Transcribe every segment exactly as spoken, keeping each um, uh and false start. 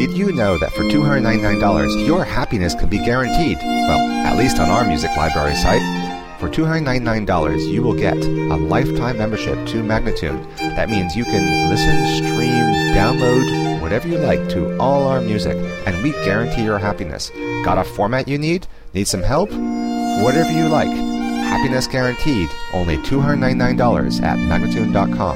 Did you know that for two hundred ninety-nine dollars, your happiness can be guaranteed? Well, at least on our music library site. For two hundred ninety-nine dollars, you will get a lifetime membership to Magnatune. That means you can listen, stream, download, whatever you like to all our music, and we guarantee your happiness. Got a format you need? Need some help? Whatever you like. Happiness guaranteed. Only two hundred ninety-nine dollars at Magnatune dot com.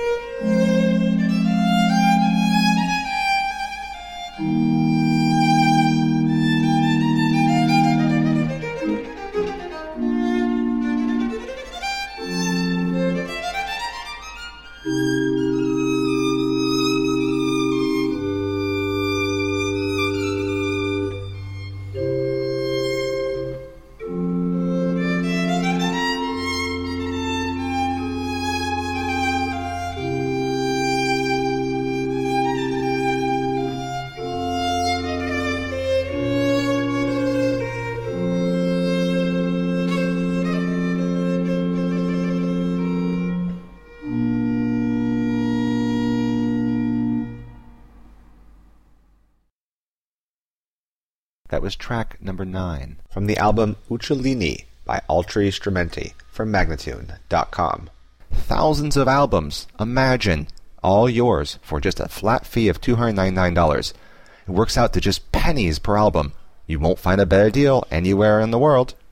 That was track number nine from the album Uccellini by Altri Strumenti from Magnatune dot com. Thousands of albums, imagine, all yours for just a flat fee of two hundred ninety-nine dollars. It works out to just pennies per album. You won't find a better deal anywhere in the world.